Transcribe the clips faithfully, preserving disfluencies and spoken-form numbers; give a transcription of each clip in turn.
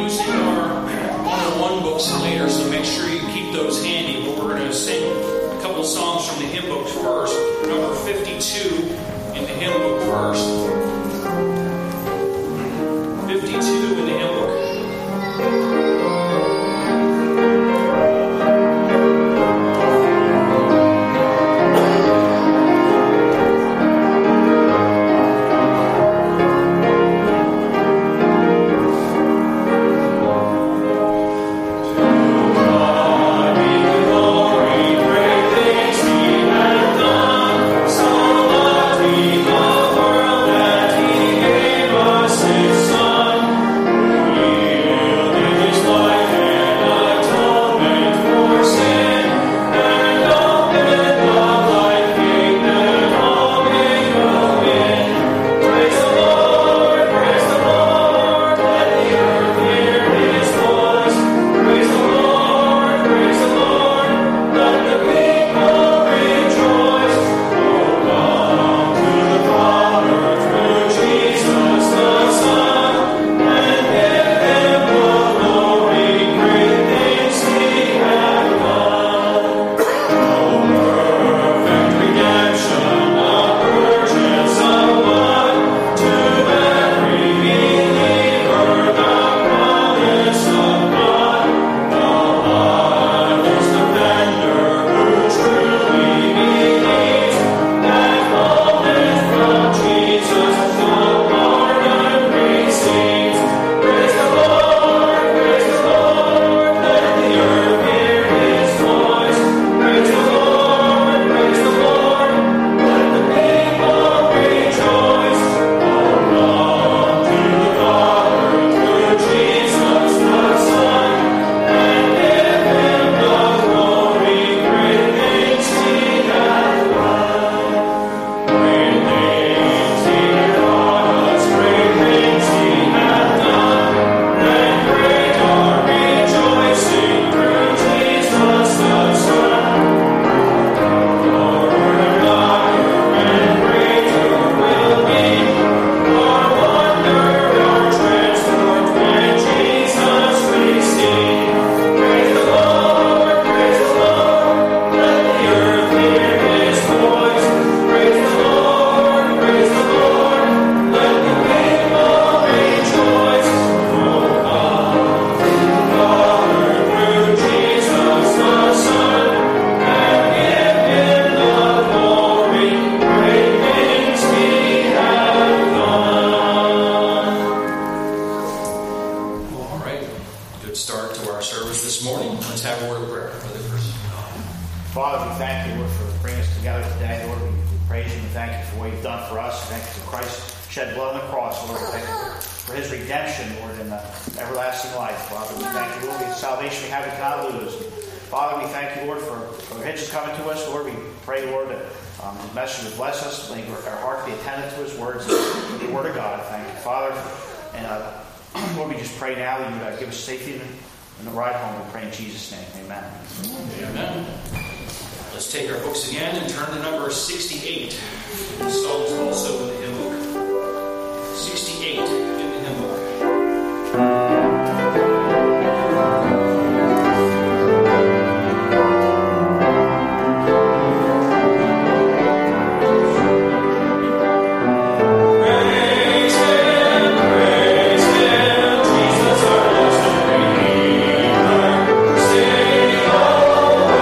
using our one-on-one books later, so make sure you keep those handy. But we're going to sing a couple songs from the hymn book first. Number fifty-two in the hymn book first. fifty-two in the hymn book.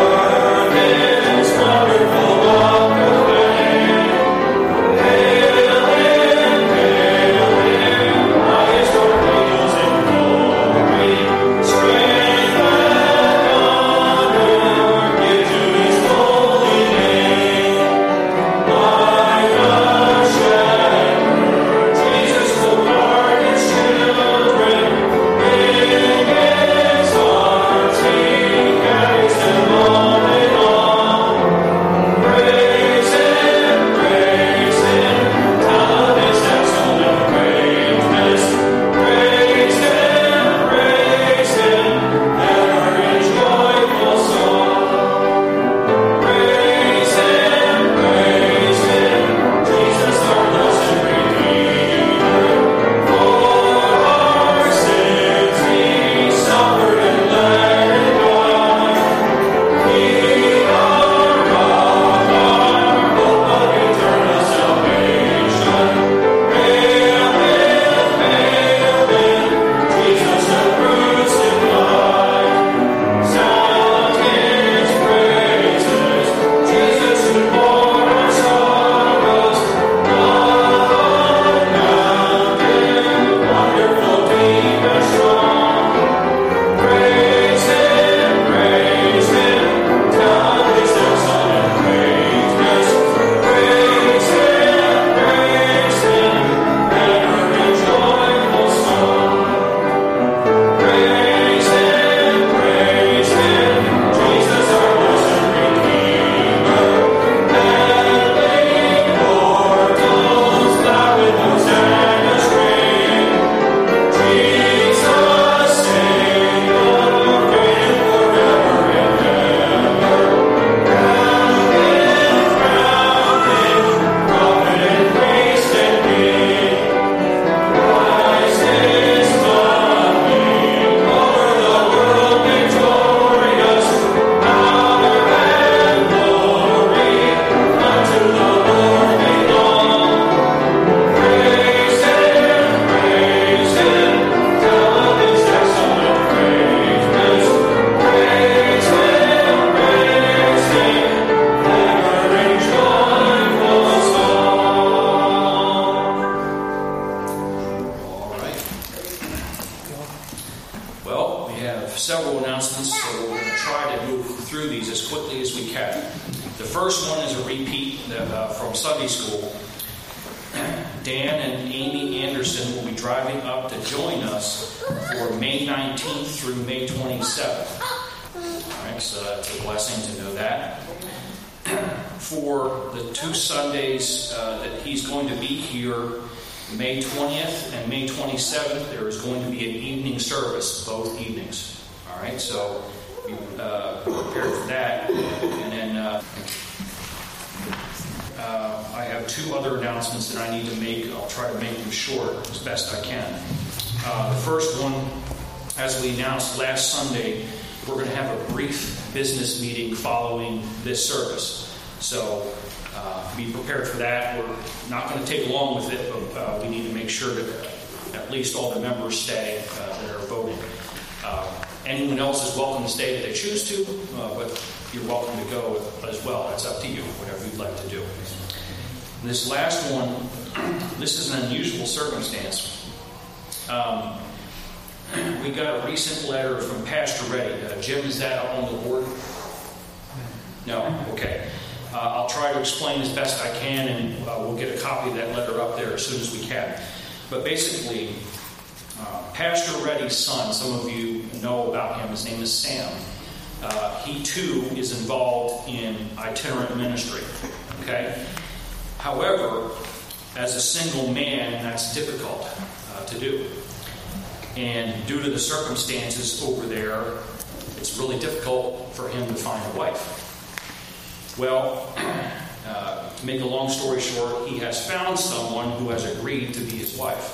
Wonderful walk away. have several announcements, so we're going to try to move through these as quickly as we can. The first one is a repeat uh, from Sunday school. Dan and Amy Anderson will be driving up to join us for May nineteenth through May twenty-seventh. All right, so that's a blessing to know that. For the two Sundays uh, that he's going to be here, May twentieth and May twenty-seventh, there is going to be an evening service, both evenings. All right, so be uh, prepared for that. And then uh, uh, I have two other announcements that I need to make. I'll try to make them short as best I can. Uh, the first one, as we announced last Sunday, we're going to have a brief business meeting following this service. So uh, be prepared for that. We're not going to take long with it, but uh, we need to make sure that at least all the members stay uh, that are voting. Uh, anyone else is welcome to stay if they choose to, uh, but you're welcome to go as well. It's up to you, whatever you'd like to do. This last one, this is an unusual circumstance. Um, we got a recent letter from Pastor Reddy. Uh, Jim, is that up on the board? No? Okay. Uh, I'll try to explain as best I can, and uh, we'll get a copy of that letter up there as soon as we can. But basically, uh, Pastor Reddy's son, some of you know about him, his name is Sam. Uh, he too is involved in itinerant ministry. Okay? However, as a single man, that's difficult uh, to do. And due to the circumstances over there, it's really difficult for him to find a wife. Well, uh, to make a long story short, he has found someone who has agreed to be his wife.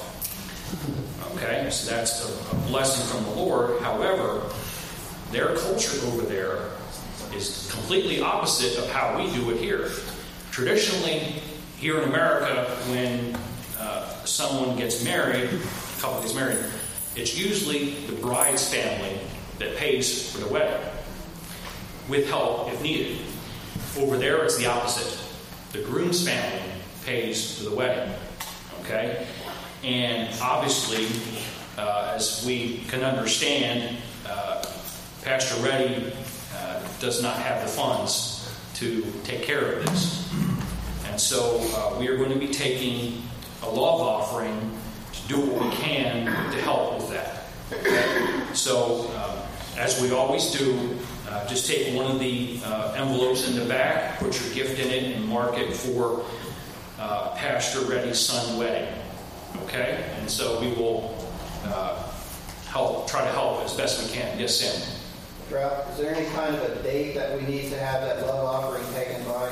Okay, so that's a, a blessing from the Lord. However, their culture over there is completely opposite of how we do it here. Traditionally, here in America, when uh, someone gets married, a couple gets married, it's usually the bride's family that pays for the wedding, with help if needed. Over there, it's the opposite. The groom's family pays for the wedding. Okay? And obviously, uh, as we can understand, uh, Pastor Reddy uh, does not have the funds to take care of this. And so uh, we are going to be taking a love offering to do what we can to help with that. Okay? So, uh, as we always do, uh, just take one of the uh, envelopes in the back, put your gift in it, and mark it for uh, Pastor Reddy's son wedding. Okay? And so we will uh, help, try to help as best we can. Yes, Sam? Ralph, is there any kind of a date that we need to have that love offering taken by?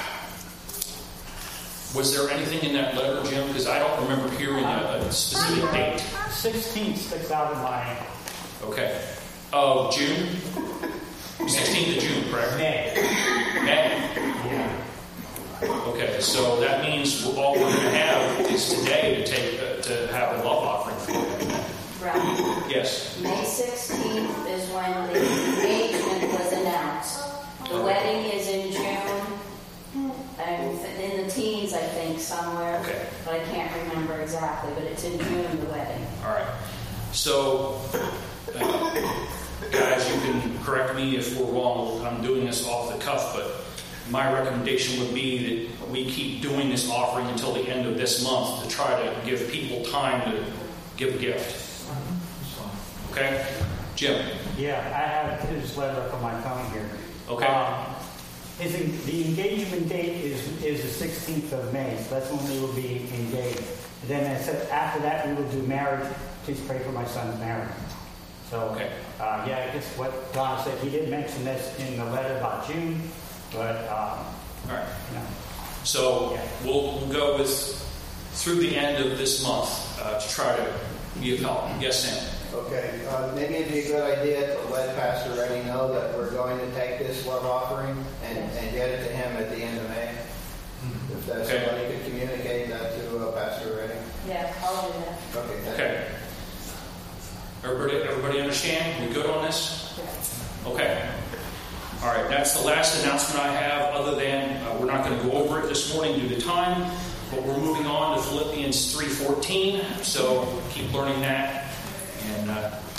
Was there anything in that letter, Jim? Because I don't remember hearing a, a specific date. sixteenth sticks out in my... Okay. Of June? sixteenth of June, correct? May. May? Yeah. Okay, so that means all we're going to have is today to take uh, to have a love offering for you. Right. Yes. May sixteenth is when the engagement was announced. The Okay. wedding is in June. And in the teens, I think, somewhere. Okay. But I can't remember exactly, but it's in June, the wedding. All right. So, uh, guys, you can correct me if we're wrong. I'm doing this off the cuff, but my recommendation would be that we keep doing this offering until the end of this month to try to give people time to give a gift. Okay? Jim? Yeah, I have his letter from my phone here. Okay. Um, his, the engagement date is is the sixteenth of May, so that's when we will be engaged. And then I said after that we will do marriage. Please pray for my son's marriage. So, Okay. uh, yeah, I guess what Donna said, he did mention this in the letter about June, but, um, All right. you know. So we'll, we'll go with through the end of this month uh, to try to give help. Yes, Sam? Okay, uh, maybe it'd be a good idea to let Pastor Reddy know that we're going to take this love offering and, and get it to him at the end of May. If that Okay. somebody could communicate that to uh, Pastor Reddy. Yeah, I'll do that. Okay, thank Okay. Everybody, everybody understand? We good on this? Okay. All right, that's the last announcement I have, other than uh, we're not going to go over it this morning due to time, but we're moving on to Philippians three fourteen, so keep learning that, and uh,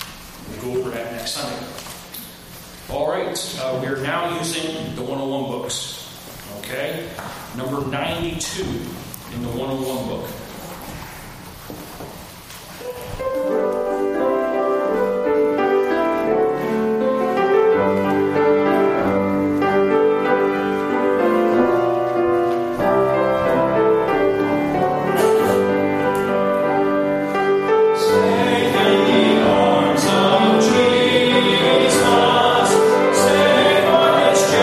We'll go over that next Sunday. All right, uh, we are now using the one oh one books. Okay? Number ninety-two in the one oh one book.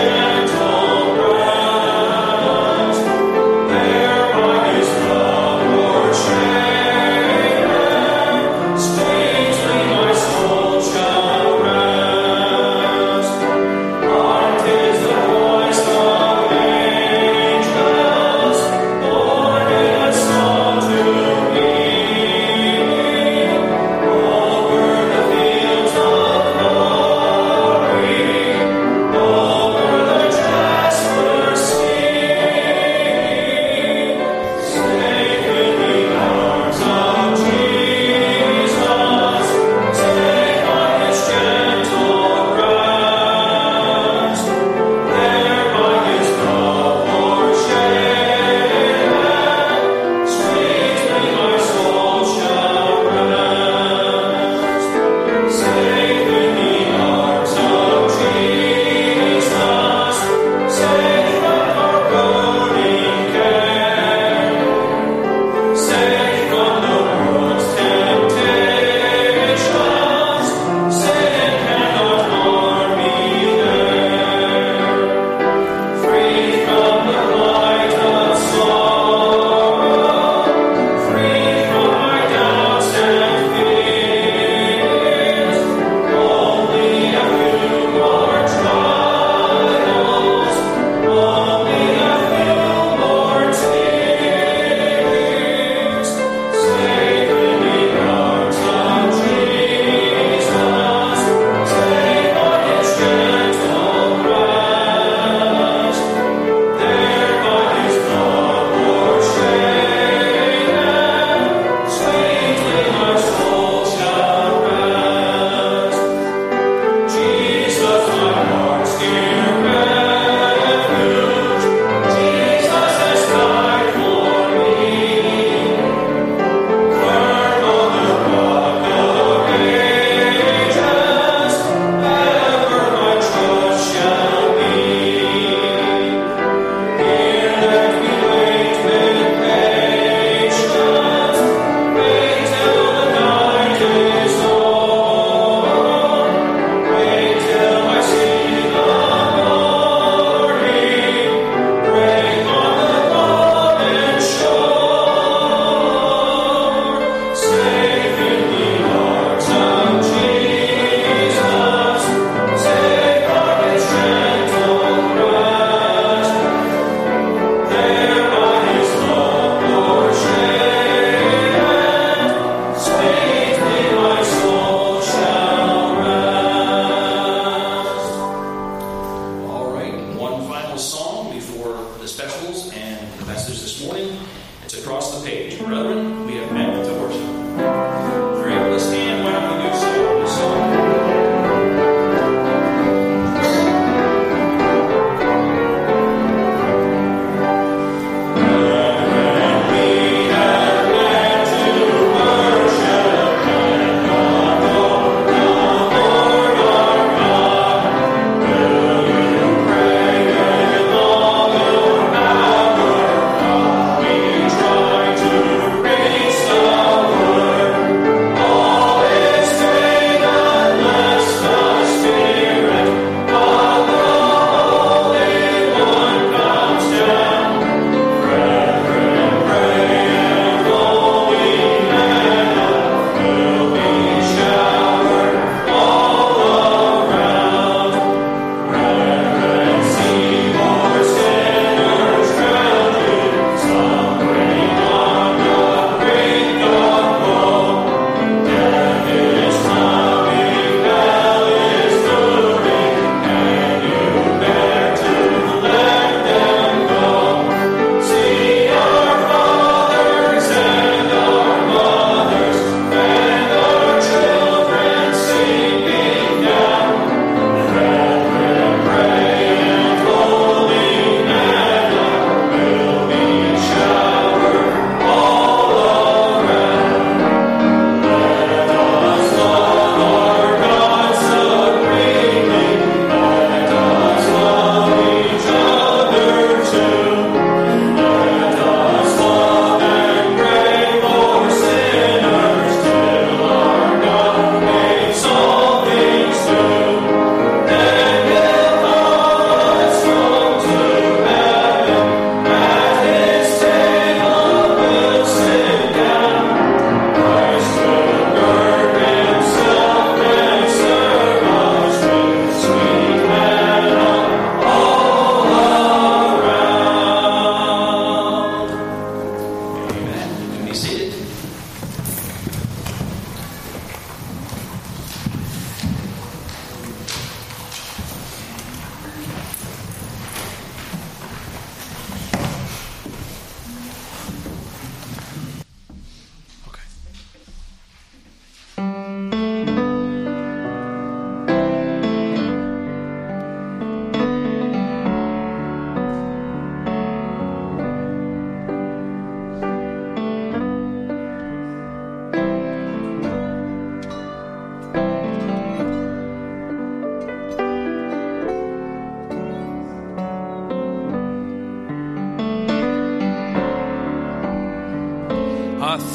There by his love.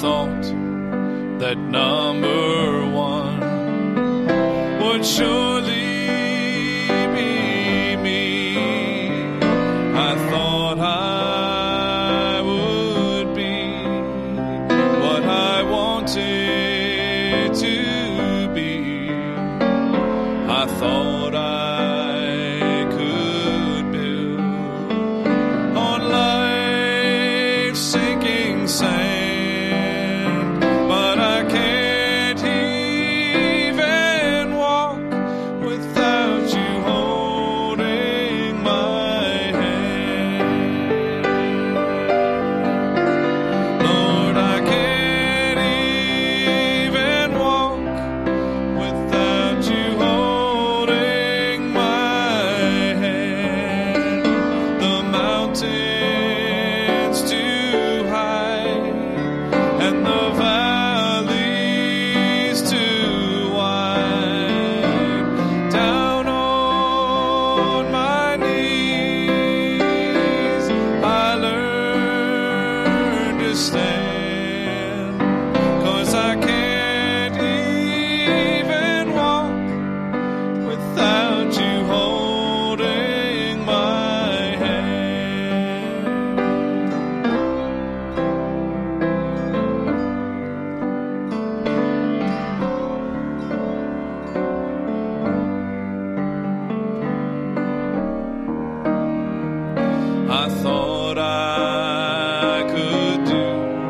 thought that number one would surely be me. I thought I would be what I wanted to be. I thought I could build on life's sinking sand, but I can't even walk without you holding my hand. Lord, I can't even walk without you holding my hand. The mountains too high and the valleys too wide. Down on my knees I learned to stand, 'cause I can't even walk without you holding my hand. I thought I could do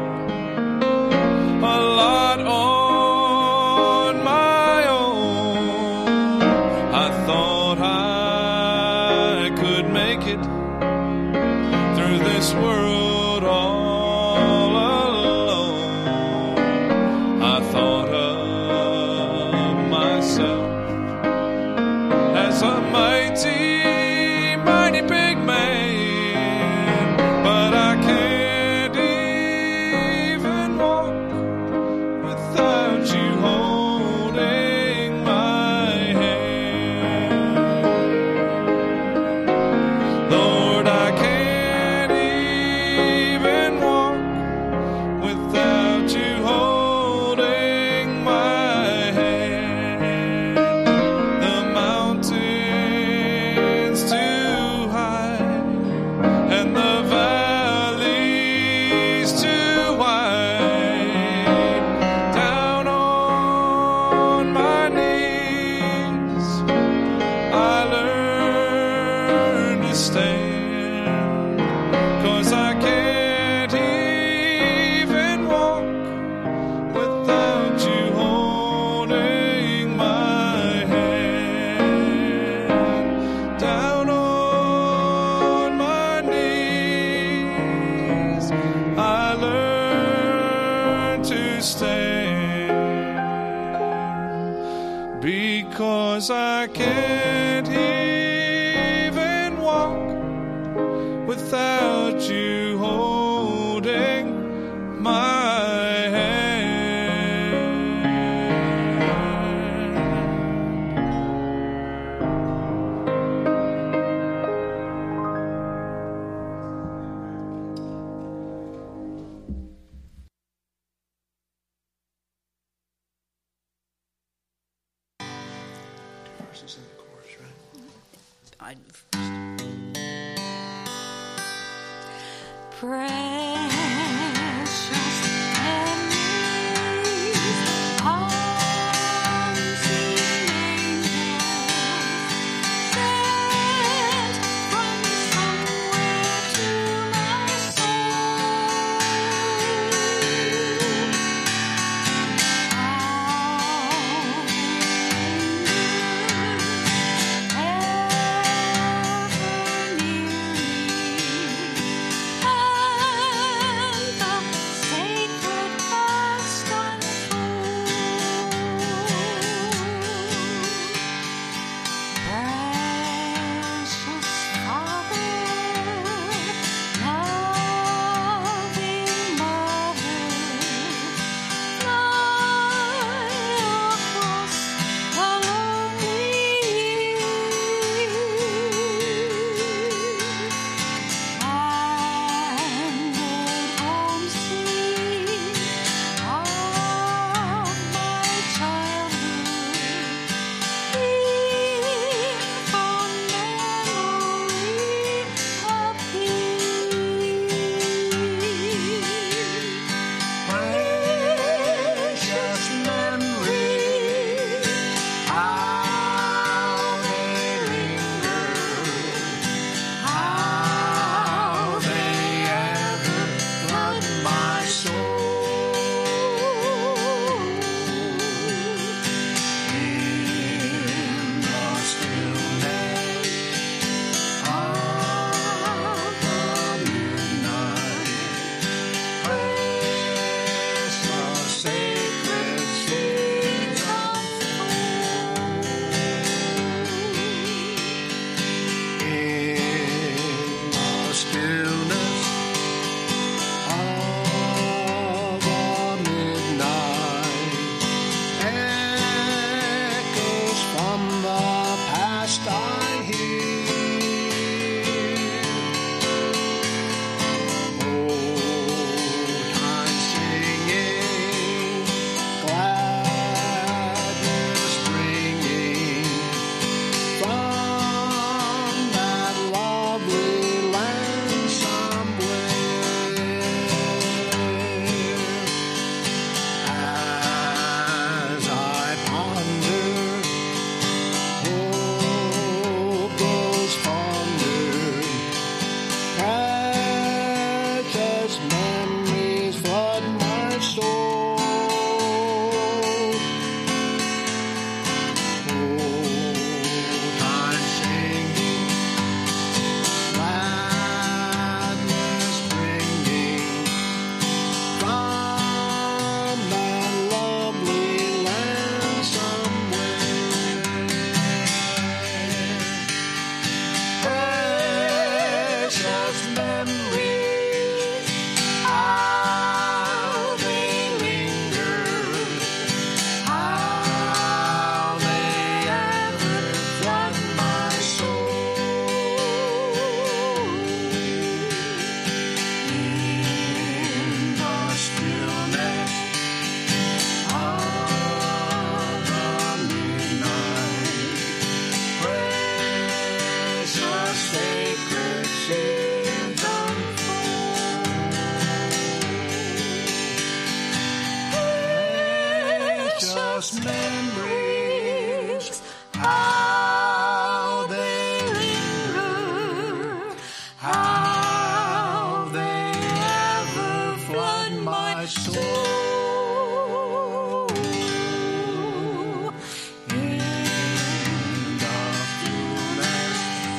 a lot on my own. I thought I could make it through this world all alone. I thought of myself as a mighty, mighty big man, but I can't even walk without you holding my hand. Lord, I can't even walk without you holding my hand. The mountains too high and the valleys too wide. Down on my knees I learned to stand, 'cause I can't even walk without you holding my hand. Down on my knees I learned to stand, because I can't even walk without you holding my hand. Verses in the chorus, right? I do first. Precious memories, unseen angels sent from somewhere to my soul. Ever near me, precious memories, how they linger, how they ever flood my soul. In the fullness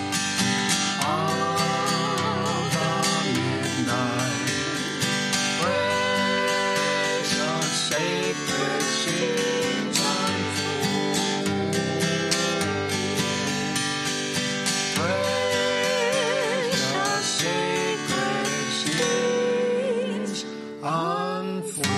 of the midnight, precious sacred scenes unfold. Precious sacred scenes unfold.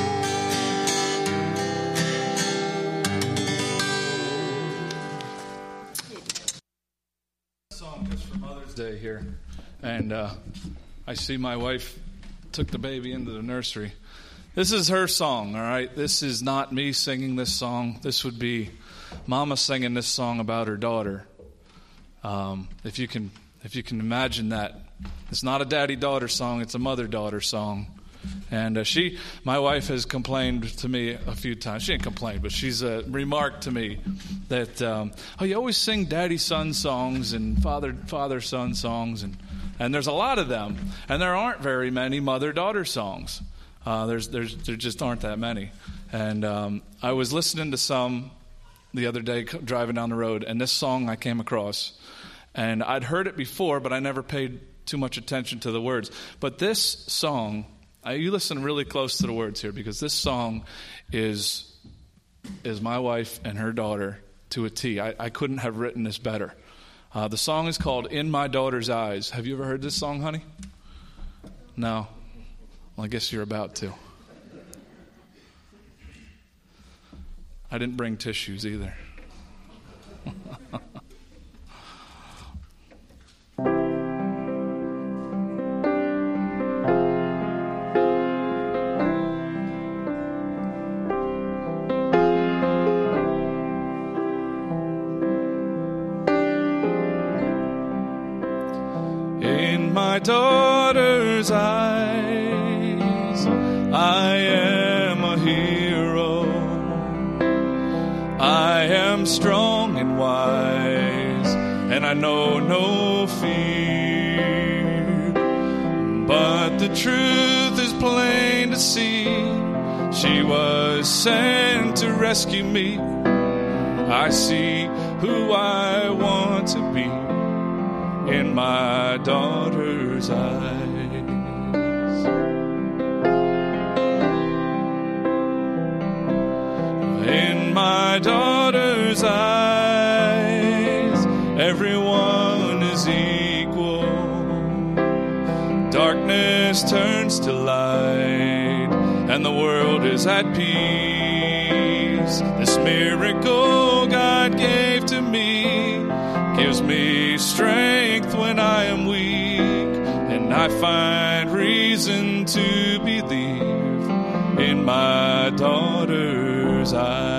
Song just for Mother's Day here, and uh, I see my wife took the baby into the nursery. This is her song, all right? This is not me singing this song. This would be Mama singing this song about her daughter. Um, if you can, if you can imagine that, it's not a daddy-daughter song; it's a mother-daughter song. And uh, she, my wife, has complained to me a few times. She didn't complain, but she's uh, remarked to me that, um, oh, you always sing daddy-son songs and father, father-son songs, and and there's a lot of them, and there aren't very many mother-daughter songs. Uh, there's, there's, there just aren't that many. And um, I was listening to some the other day driving down the road, and this song I came across, and I'd heard it before, but I never paid too much attention to the words. But this song, uh, you listen really close to the words here, because this song is is my wife and her daughter to a T. I, I couldn't have written this better. Uh, the song is called "In My Daughter's Eyes." Have you ever heard this song, honey? No. Well, I guess you're about to. I didn't bring tissues either. In my daughter's eyes, I am a hero. I am strong and wise, and I know no fear. But the truth is plain to see. She was sent to rescue me. I see who I want to be in my daughter's eyes. In my daughter's eyes, everyone is equal. Darkness turns to light, and the world is at peace. This miracle God gave to me gives me strength when I am weak, and I find reason to believe in my daughter's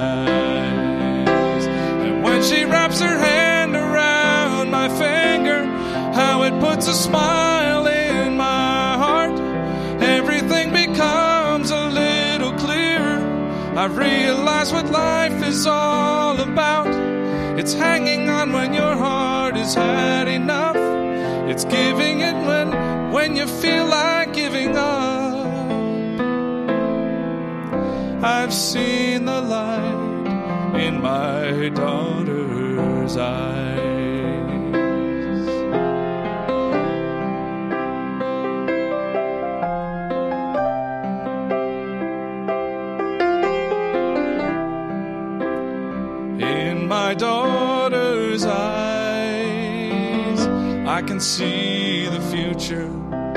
eyes. And when she wraps her hand around my finger, how it puts a smile in my heart. Everything becomes a little clearer. I realize what life is all about. It's hanging on when your heart has had enough. It's giving it when, when you feel like giving up. I've seen the light in my daughter's eyes. In my daughter's eyes, I can see the future.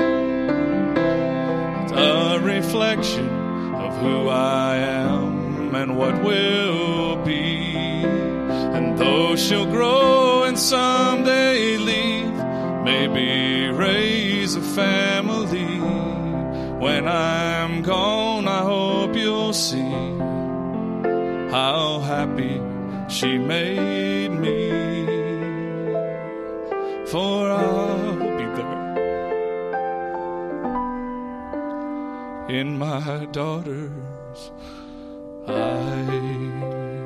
It's a reflection of who I am and what will be. And though she'll grow and someday leave, maybe raise a family, when I'm gone I hope you'll see how happy she made me. For I'll be there in my daughter's eyes.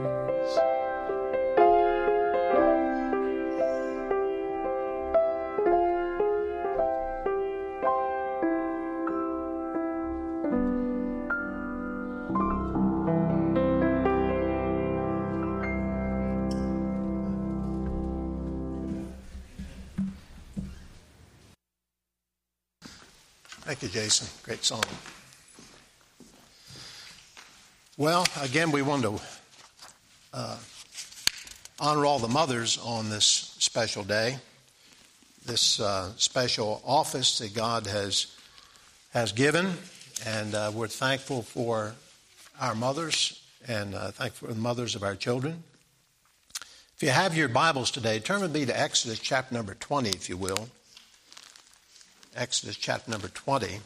Thank you, Jason. Great song. Well, again, we want to uh, honor all the mothers on this special day, this uh, special office that God has has given, and uh, we're thankful for our mothers and uh, thankful for the mothers of our children. If you have your Bibles today, turn with me to Exodus chapter number twenty, if you will. Exodus chapter number twenty.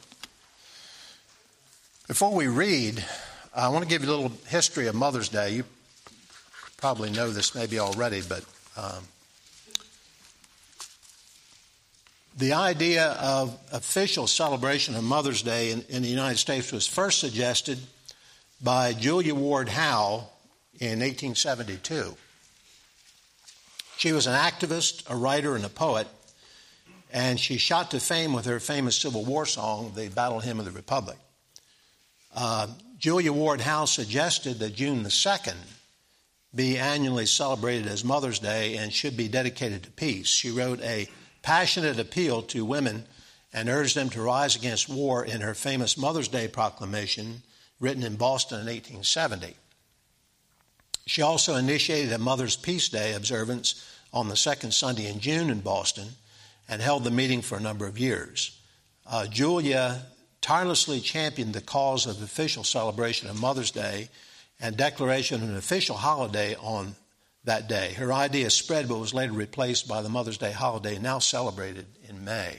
Before we read, I want to give you a little history of Mother's Day. You probably know this maybe already, but um, the idea of official celebration of Mother's Day in, in the United States was first suggested by Julia Ward Howe in eighteen seventy-two. She was an activist, a writer, and a poet, and she shot to fame with her famous Civil War song, the Battle Hymn of the Republic. Uh, Julia Ward Howe suggested that June the second be annually celebrated as Mother's Day and should be dedicated to peace. She wrote a passionate appeal to women and urged them to rise against war in her famous Mother's Day proclamation written in Boston in eighteen seventy. She also initiated a Mother's Peace Day observance on the second Sunday in June in Boston and held the meeting for a number of years. Uh, Julia tirelessly championed the cause of official celebration of Mother's Day and declaration of an official holiday on that day. Her idea spread but was later replaced by the Mother's Day holiday, now celebrated in May.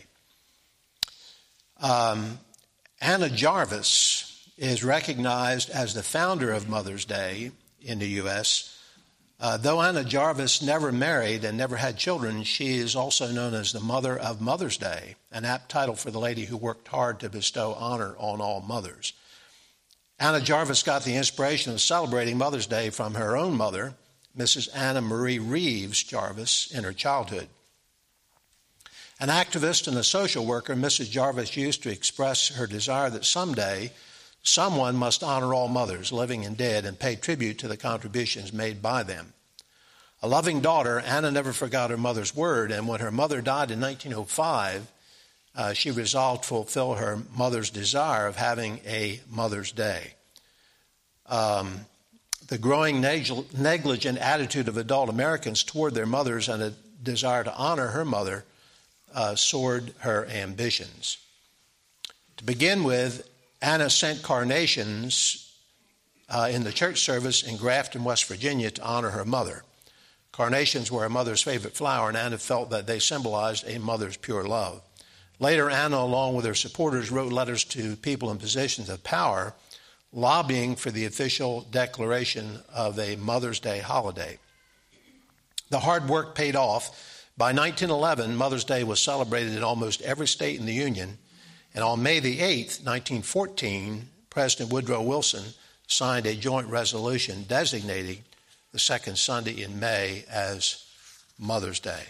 Um, Anna Jarvis is recognized as the founder of Mother's Day in the U S Uh, though Anna Jarvis never married and never had children, she is also known as the Mother of Mother's Day, an apt title for the lady who worked hard to bestow honor on all mothers. Anna Jarvis got the inspiration of celebrating Mother's Day from her own mother, Missus Anna Marie Reeves Jarvis, in her childhood. An activist and a social worker, Missus Jarvis used to express her desire that someday someone must honor all mothers, living and dead, and pay tribute to the contributions made by them. A loving daughter, Anna never forgot her mother's word, and when her mother died in nineteen oh five, uh, she resolved to fulfill her mother's desire of having a Mother's Day. Um, the growing neg- negligent attitude of adult Americans toward their mothers and a desire to honor her mother uh, soared her ambitions. To begin with, Anna sent carnations uh, in the church service in Grafton, West Virginia, to honor her mother. Carnations were her mother's favorite flower, and Anna felt that they symbolized a mother's pure love. Later, Anna, along with her supporters, wrote letters to people in positions of power, lobbying for the official declaration of a Mother's Day holiday. The hard work paid off. By nineteen eleven, Mother's Day was celebrated in almost every state in the Union. And on May the eighth, nineteen fourteen, President Woodrow Wilson signed a joint resolution designating the second Sunday in May as Mother's Day.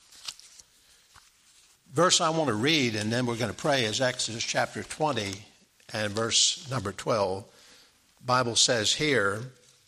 Verse I want to read, and then we're going to pray, is Exodus chapter twenty and verse number twelve. The Bible says here,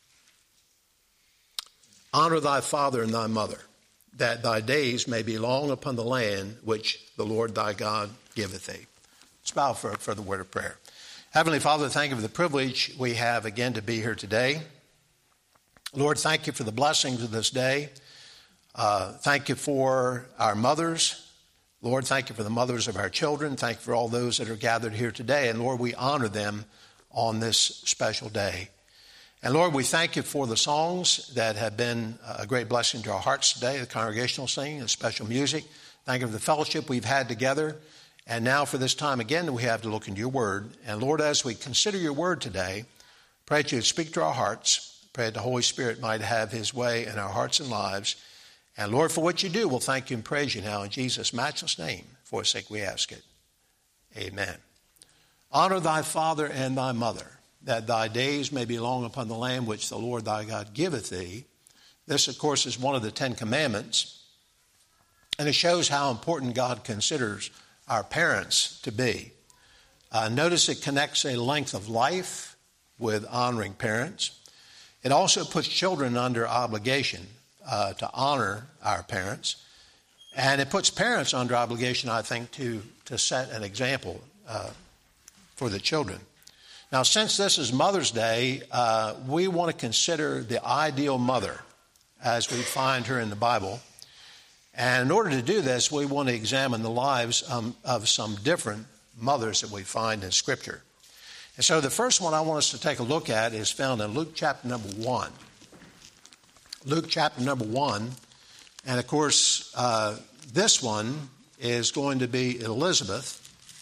"Honor thy father and thy mother, that thy days may be long upon the land which the Lord thy God giveth thee." Let's bow for, for the word of prayer. Heavenly Father, thank you for the privilege we have again to be here today. Lord, thank you for the blessings of this day. Uh, thank you for our mothers. Lord, thank you for the mothers of our children. Thank you for all those that are gathered here today. And Lord, we honor them on this special day. And Lord, we thank you for the songs that have been a great blessing to our hearts today, the congregational singing, the special music. Thank you for the fellowship we've had together. And now for this time again that we have to look into your word. And Lord, as we consider your word today, pray that you would speak to our hearts. Pray that the Holy Spirit might have his way in our hearts and lives. And Lord, for what you do, we'll thank you and praise you now in Jesus' matchless name. For his sake we ask it. Amen. Honor thy father and thy mother, that thy days may be long upon the land which the Lord thy God giveth thee. This, of course, is one of the Ten Commandments. And it shows how important God considers our parents to be. Uh, notice it connects a length of life with honoring parents. It also puts children under obligation uh, to honor our parents. And it puts parents under obligation, I think, to, to set an example uh, for the children. Now, since this is Mother's Day, uh, we want to consider the ideal mother as we find her in the Bible. And in order to do this, we want to examine the lives um, of some different mothers that we find in Scripture. And so the first one I want us to take a look at is found in Luke chapter number one. Luke chapter number one. And of course, uh, this one is going to be Elizabeth.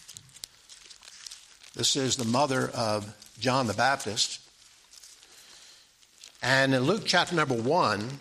This is the mother of John the Baptist. And in Luke chapter number one,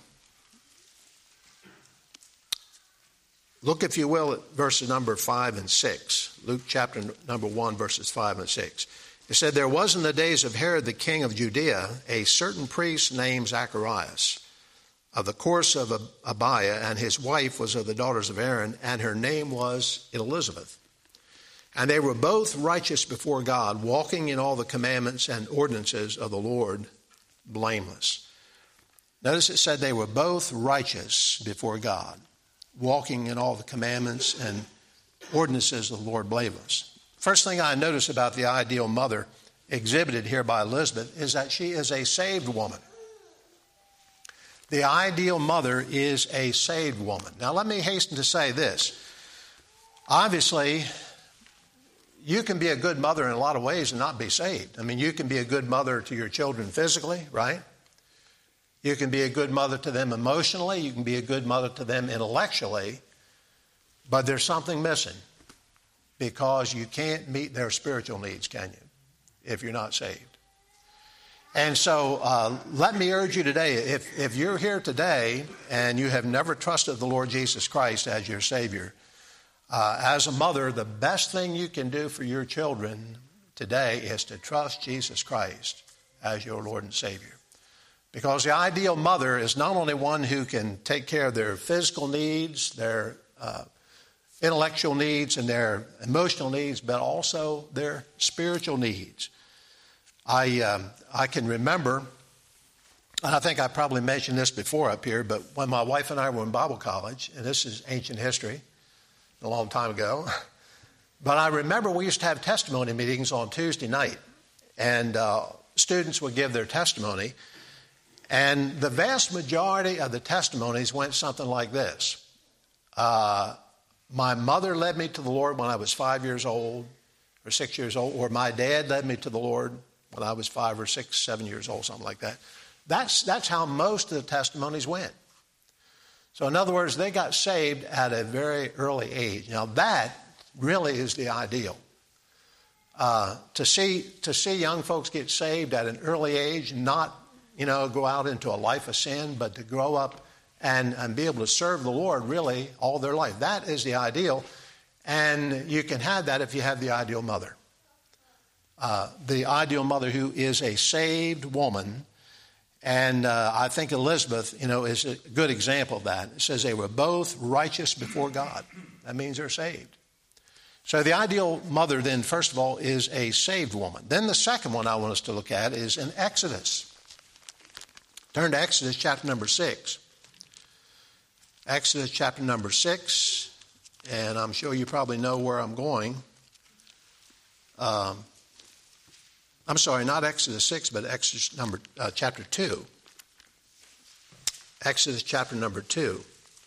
look, if you will, at verses number five and six. Luke chapter number one, verses five and six. It said, "There was in the days of Herod the king of Judea a certain priest named Zacharias, of the course of Abiah, and his wife was of the daughters of Aaron, and her name was Elizabeth. And they were both righteous before God, walking in all the commandments and ordinances of the Lord, blameless." Notice it said they were both righteous before God, walking in all the commandments and ordinances of the Lord, blameless. First thing I notice about the ideal mother exhibited here by Elizabeth is that she is a saved woman. The ideal mother is a saved woman. Now, let me hasten to say this. Obviously, you can be a good mother in a lot of ways and not be saved. I mean, you can be a good mother to your children physically, right? You can be a good mother to them emotionally. You can be a good mother to them intellectually. But there's something missing, because you can't meet their spiritual needs, can you, if you're not saved? And so uh, let me urge you today, if, if you're here today and you have never trusted the Lord Jesus Christ as your Savior, uh, as a mother, the best thing you can do for your children today is to trust Jesus Christ as your Lord and Savior. Because the ideal mother is not only one who can take care of their physical needs, their uh, intellectual needs, and their emotional needs, but also their spiritual needs. I um, I can remember, and I think I probably mentioned this before up here, but when my wife and I were in Bible college, and this is ancient history, a long time ago, but I remember we used to have testimony meetings on Tuesday night, and uh, students would give their testimony, and the vast majority of the testimonies went something like this. Uh, my mother led me to the Lord when I was five years old, or six years old, or my dad led me to the Lord when I was five or six, seven years old, something like that. That's, that's how most of the testimonies went. So in other words, they got saved at a very early age. Now that really is the ideal. Uh, to see to see young folks get saved at an early age, not, you know, go out into a life of sin, but to grow up and, and be able to serve the Lord really all their life. That is the ideal. And you can have that if you have the ideal mother. Uh, the ideal mother who is a saved woman. And uh, I think Elizabeth, you know, is a good example of that. It says they were both righteous before God. That means they're saved. So the ideal mother then, first of all, is a saved woman. Then the second one I want us to look at is in Exodus. Turn to Exodus chapter number six. Exodus chapter number six, and I'm sure you probably know where I'm going. Um, I'm sorry, not Exodus six, but Exodus number uh, chapter two. Exodus chapter number two.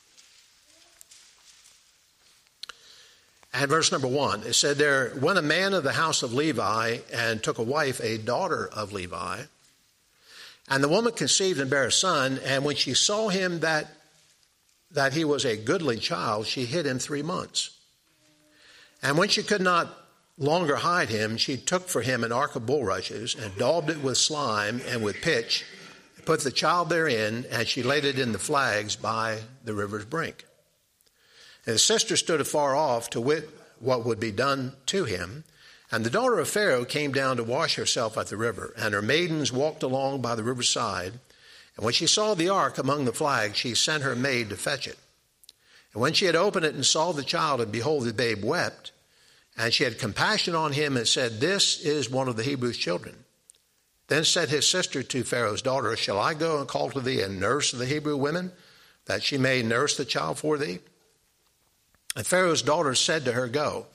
And verse number one, it said there, "When a man of the house of Levi and took a wife, a daughter of Levi, and the woman conceived and bare a son, and when she saw him that that he was a goodly child, she hid him three months. And when she could not longer hide him, she took for him an ark of bulrushes and daubed it with slime and with pitch, and put the child therein, and she laid it in the flags by the river's brink. And his sister stood afar off to wit what would be done to him. And the daughter of Pharaoh came down to wash herself at the river, and her maidens walked along by the river's side. And when she saw the ark among the flags, she sent her maid to fetch it. And when she had opened it and saw the child, and behold, the babe wept, and she had compassion on him and said, This is one of the Hebrews' children. Then said his sister to Pharaoh's daughter, Shall I go and call to thee a nurse of the Hebrew women, that she may nurse the child for thee? And Pharaoh's daughter said to her, Go.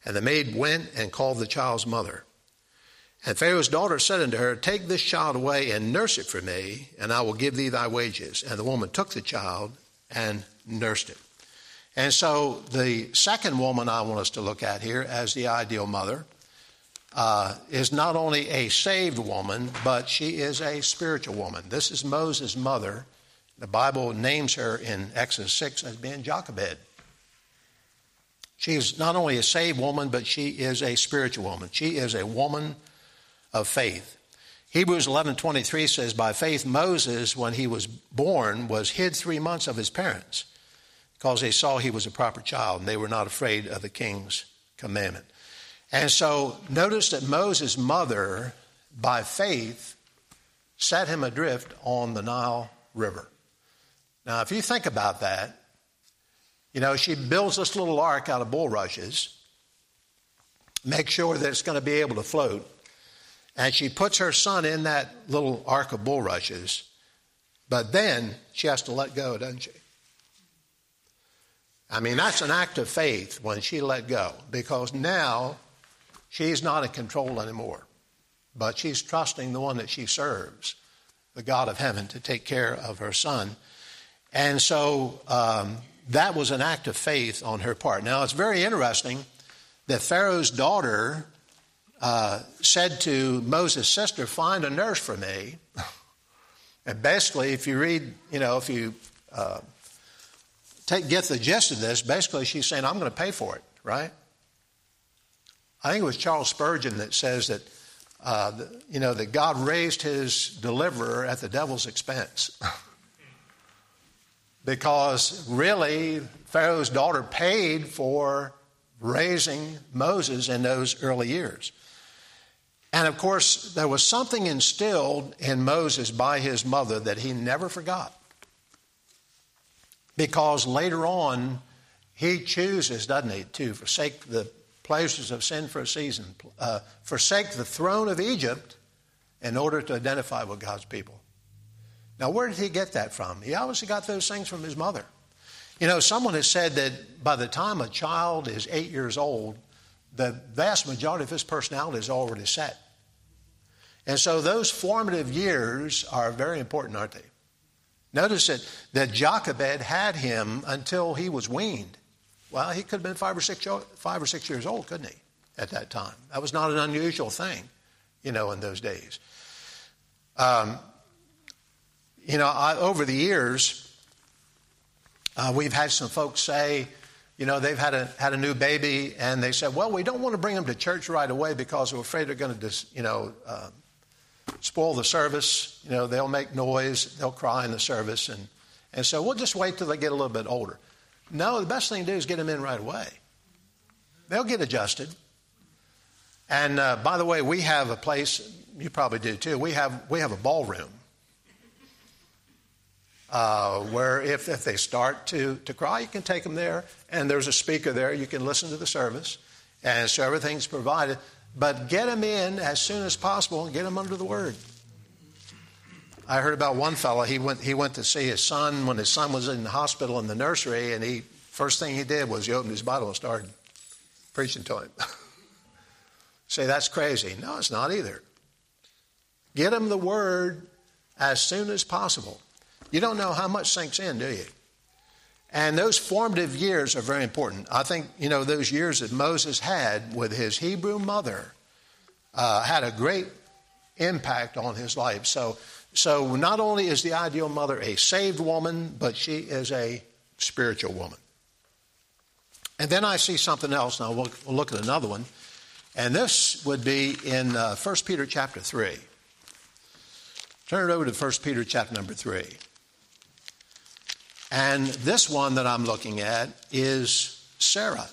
And the maid went and called the child's mother. And Pharaoh's daughter said unto her, Take this child away and nurse it for me, and I will give thee thy wages. And the woman took the child and nursed it. And so the second woman I want us to look at here as the ideal mother uh, is not only a saved woman, but she is a spiritual woman. This is Moses' mother. The Bible names her in Exodus six as being Jochebed. She is not only a saved woman, but she is a spiritual woman. She is a woman of faith. Hebrews eleven twenty-three says, By faith Moses, when he was born, was hid three months of his parents, because they saw he was a proper child, and they were not afraid of the king's commandment. And so notice that Moses' mother, by faith, set him adrift on the Nile River. Now, if you think about that, you know, she builds this little ark out of bulrushes, makes sure that it's going to be able to float, and she puts her son in that little ark of bulrushes, but then she has to let go, doesn't she? I mean, that's an act of faith when she let go, because now she's not in control anymore, but she's trusting the one that she serves, the God of heaven, to take care of her son. And so um, that was an act of faith on her part. Now, it's very interesting that Pharaoh's daughter uh, said to Moses' sister, Find a nurse for me. And basically, if you read, you know, if you uh, take get the gist of this, basically she's saying, I'm going to pay for it, right? I think it was Charles Spurgeon that says that, uh, the, you know, that God raised his deliverer at the devil's expense. Because really, Pharaoh's daughter paid for raising Moses in those early years. And of course, there was something instilled in Moses by his mother that he never forgot. Because later on, he chooses, doesn't he, to forsake the pleasures of sin for a season, uh, forsake the throne of Egypt in order to identify with God's people. Now, where did he get that from? He obviously got those things from his mother. You know, someone has said that by the time a child is eight years old, the vast majority of his personality is already set. And so those formative years are very important, aren't they? Notice that, that Jochebed had him until he was weaned. Well, he could have been five or six, five or six years old, couldn't he, at that time? That was not an unusual thing, you know, in those days. Um, you know, I, over the years, uh, we've had some folks say, you know, they've had a had a new baby, and they said, well, we don't want to bring them to church right away because we're afraid they're going to, you know, uh, spoil the service. You know, they'll make noise, they'll cry in the service, and, and so we'll just wait till they get a little bit older. No, the best thing to do is get them in right away. They'll get adjusted. And uh, by the way, we have a place, you probably do too, we have we have a ballroom uh, where if, if they start to, to cry, you can take them there, and there's a speaker there, you can listen to the service, and so everything's provided. But get them in as soon as possible and get them under the Word. I heard about one fellow, he went he went to see his son when his son was in the hospital in the nursery, and he first thing he did was he opened his Bible and started preaching to him. Say, that's crazy. No, it's not either. Get them the Word as soon as possible. You don't know how much sinks in, do you? And those formative years are very important. I think, you know, those years that Moses had with his Hebrew mother uh, had a great impact on his life. So, so not only is the ideal mother a saved woman, but she is a spiritual woman. And then I see something else. Now we'll, we'll look at another one. And this would be in uh, First Peter chapter three. Turn it over to First Peter chapter number three. And this one that I'm looking at is Sarah,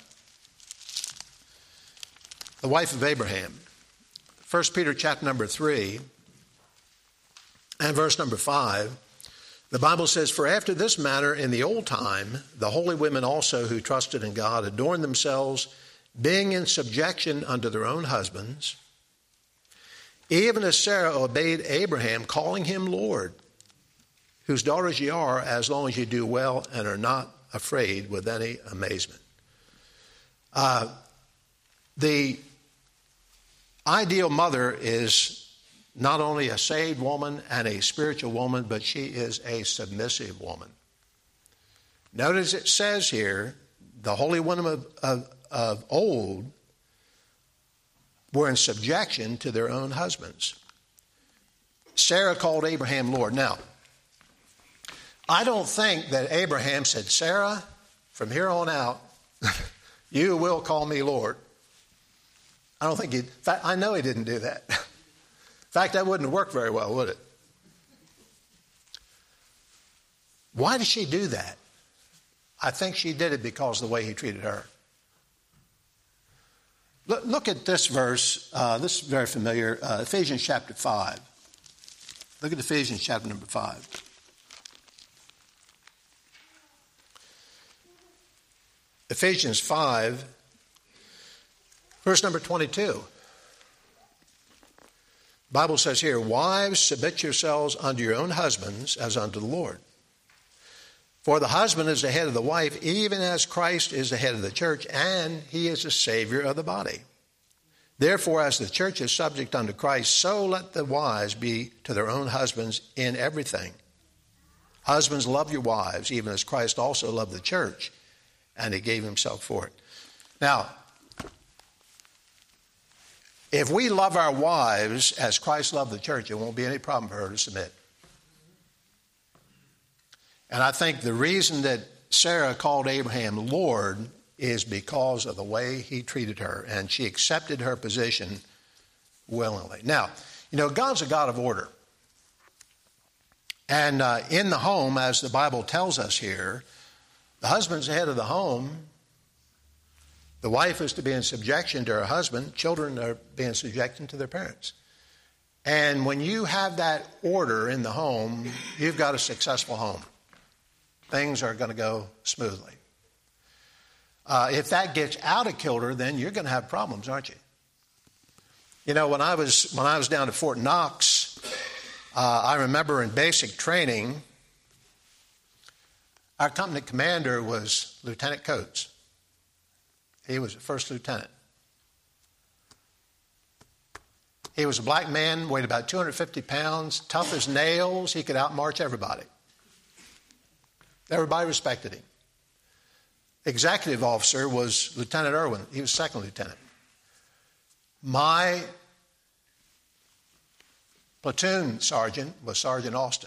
the wife of Abraham. First Peter chapter number three and verse number five. The Bible says, For after this manner in the old time, the holy women also who trusted in God adorned themselves, being in subjection unto their own husbands, even as Sarah obeyed Abraham, calling him Lord, whose daughters ye are, as long as ye do well and are not afraid with any amazement. Uh, the ideal mother is not only a saved woman and a spiritual woman, but she is a submissive woman. Notice it says here, the holy women of, of, of old were in subjection to their own husbands. Sarah called Abraham Lord. Now, I don't think that Abraham said, Sarah, from here on out, you will call me Lord. I don't think he, in fact, I know he didn't do that. In fact, that wouldn't work very well, would it? Why did she do that? I think she did it because of the way he treated her. Look, look at this verse. Uh, this is very familiar. Uh, Ephesians chapter five. Look at Ephesians chapter number five. Ephesians five, verse number twenty-two. The Bible says here, wives, submit yourselves unto your own husbands as unto the Lord. For the husband is the head of the wife, even as Christ is the head of the church, and he is the Savior of the body. Therefore, as the church is subject unto Christ, so let the wives be to their own husbands in everything. Husbands, love your wives, even as Christ also loved the church, and he gave himself for it. Now, if we love our wives as Christ loved the church, it won't be any problem for her to submit. And I think the reason that Sarah called Abraham Lord is because of the way he treated her, and she accepted her position willingly. Now, you know, God's a God of order. And uh, in the home, as the Bible tells us here, the husband's the head of the home. The wife is to be in subjection to her husband. Children are being subjected to their parents. And when you have that order in the home, you've got a successful home. Things are going to go smoothly. Uh, if that gets out of kilter, then you're going to have problems, aren't you? You know, when I was when I was down at Fort Knox, uh, I remember in basic training, our company commander was Lieutenant Coates. He was a first lieutenant. He was a black man, weighed about two hundred fifty pounds, tough as nails. He could outmarch everybody. Everybody respected him. Executive officer was Lieutenant Irwin. He was second lieutenant. My platoon sergeant was Sergeant Austin.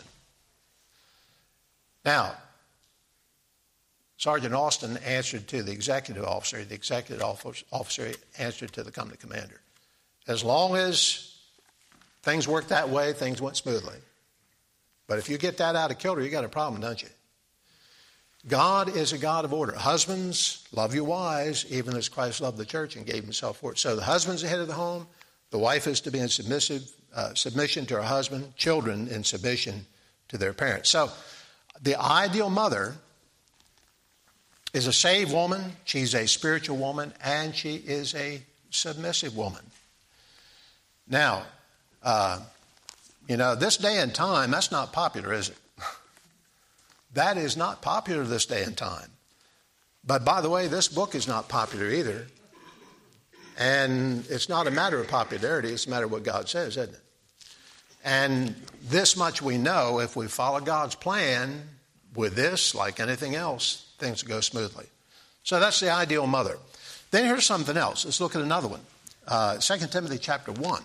Now, Sergeant Austin answered to the executive officer. The executive officer answered to the company commander. As long as things worked that way, things went smoothly. But if you get that out of kilter, you got a problem, don't you? God is a God of order. Husbands, love your wives, even as Christ loved the church and gave himself for it. So the husband's the head of the home. The wife is to be in submissive uh, submission to her husband. Children in submission to their parents. So the ideal mother is a saved woman. She's a spiritual woman, and she is a submissive woman. Now, uh, you know, this day and time, that's not popular, is it? That is not popular this day and time. But by the way, this book is not popular either. And it's not a matter of popularity, it's a matter of what God says, isn't it? And this much we know, if we follow God's plan with this, like anything else, things will go smoothly. So that's the ideal mother. Then here's something else. Let's look at another one. Uh, Second Timothy chapter one.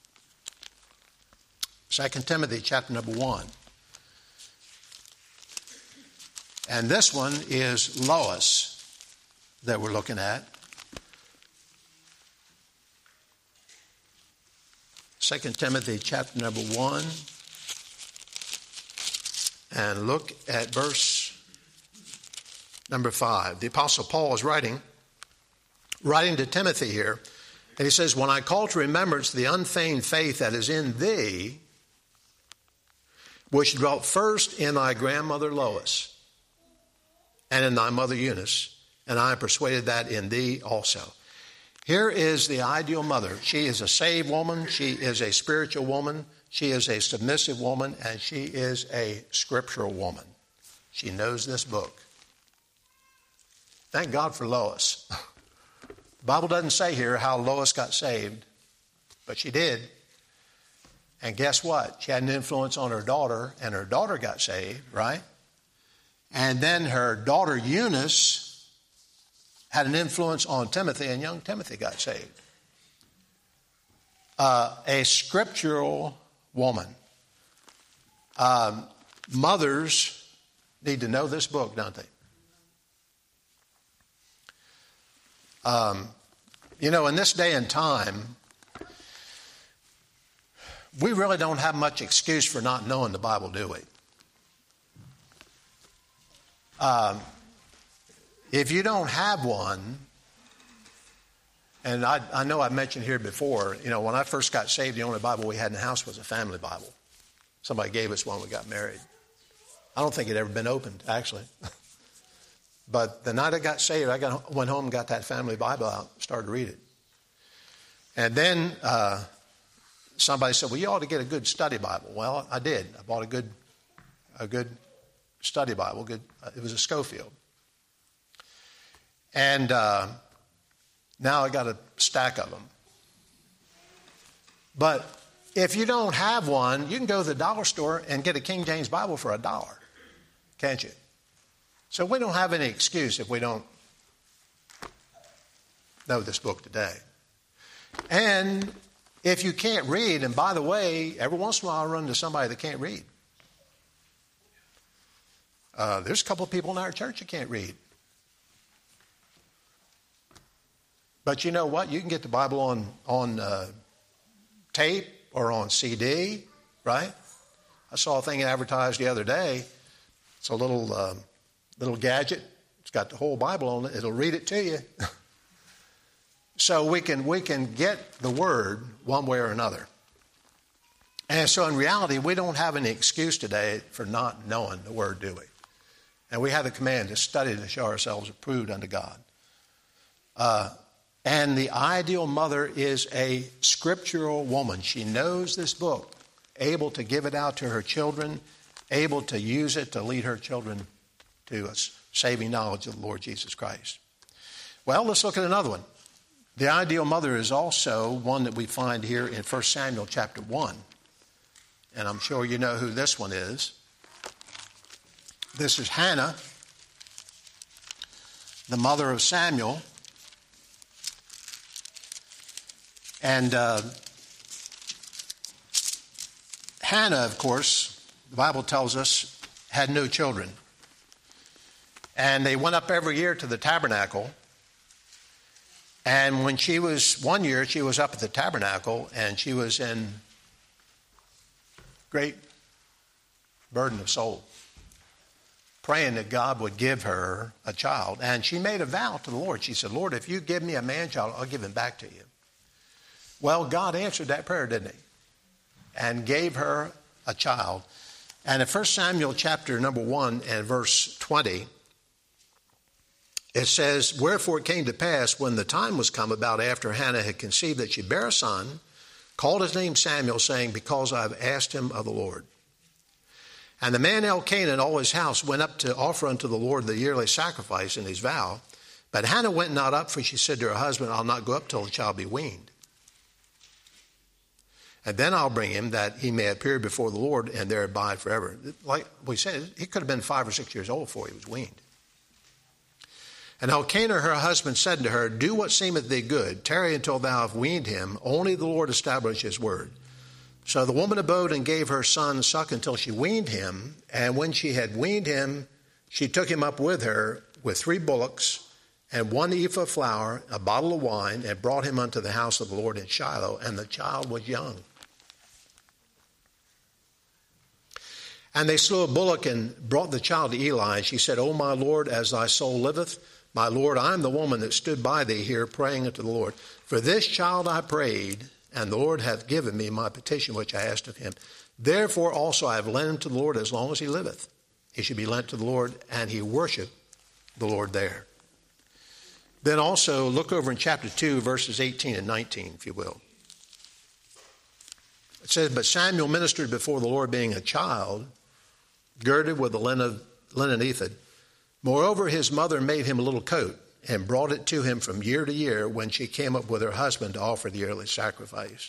Second Timothy chapter number one. And this one is Lois that we're looking at. Second Timothy chapter number one. And look at verse number five. The Apostle Paul is writing, writing to Timothy here. And he says, when I call to remembrance the unfeigned faith that is in thee, which dwelt first in thy grandmother Lois, and in thy mother Eunice, and I am persuaded that in thee also. Here is the ideal mother. She is a saved woman. She is a spiritual woman. She is a submissive woman, and she is a scriptural woman. She knows this book. Thank God for Lois. The Bible doesn't say here how Lois got saved, but she did. And guess what? She had an influence on her daughter, and her daughter got saved, right? And then her daughter Eunice had an influence on Timothy, and young Timothy got saved. Uh, a scriptural woman. Um, mothers need to know this book, don't they? Um, you know, in this day and time, we really don't have much excuse for not knowing the Bible, do we? Um, if you don't have one, and I, I know I mentioned here before, you know, when I first got saved, the only Bible we had in the house was a family Bible. Somebody gave us one when we got married. I don't think it had ever been opened, actually. But the night I got saved, I got, went home and got that family Bible out, started to read it. And then uh, somebody said, well, you ought to get a good study Bible. Well, I did. I bought a good a good study Bible. Good. Uh, it was a Schofield. And uh, now I got a stack of them. But if you don't have one, you can go to the dollar store and get a King James Bible for a dollar, can't you? So we don't have any excuse if we don't know this book today. And if you can't read, and by the way, every once in a while I run into somebody that can't read. Uh, there's a couple of people in our church that can't read. But you know what? You can get the Bible on, on uh, tape or on C D, right? I saw a thing advertised the other day. It's a little uh, little gadget. It's got the whole Bible on it. It'll read it to you. So we can we can get the Word one way or another. And so in reality, we don't have any excuse today for not knowing the Word, do we? And we have the command to study to show ourselves approved unto God. Uh, and the ideal mother is a scriptural woman. She knows this book, able to give it out to her children, able to use it to lead her children to a saving knowledge of the Lord Jesus Christ. Well, let's look at another one. The ideal mother is also one that we find here in First Samuel chapter one. And I'm sure you know who this one is. This is Hannah, the mother of Samuel. And uh, Hannah, of course, the Bible tells us, had no children. And they went up every year to the tabernacle. And when she was, one year she was up at the tabernacle and she was in great burden of soul, praying that God would give her a child. And she made a vow to the Lord. She said, Lord, if you give me a man-child, I'll give him back to you. Well, God answered that prayer, didn't he? And gave her a child. And in First Samuel chapter number one and verse twenty, it says, wherefore it came to pass when the time was come about after Hannah had conceived that she bare a son, called his name Samuel, saying, because I have asked him of the Lord. And the man Elkanah and all his house went up to offer unto the Lord the yearly sacrifice in his vow. But Hannah went not up, for she said to her husband, I'll not go up till the child be weaned. And then I'll bring him that he may appear before the Lord and there abide forever. Like we said, he could have been five or six years old before he was weaned. And Elkanah, her husband, said to her, do what seemeth thee good. Tarry until thou have weaned him. Only the Lord establish his word. So the woman abode and gave her son suck until she weaned him. And when she had weaned him, she took him up with her with three bullocks and one ephah of flour, a bottle of wine, and brought him unto the house of the Lord in Shiloh. And the child was young. And they slew a bullock and brought the child to Eli. And she said, O my Lord, as thy soul liveth, my Lord, I am the woman that stood by thee here praying unto the Lord. For this child I prayed, and the Lord hath given me my petition which I asked of him. Therefore also I have lent him to the Lord as long as he liveth. He should be lent to the Lord, and he worshiped the Lord there. Then also look over in chapter two, verses eighteen and nineteen, if you will. It says, but Samuel ministered before the Lord being a child, girded with a linen, linen ephod. Moreover, his mother made him a little coat, and brought it to him from year to year when she came up with her husband to offer the yearly sacrifice.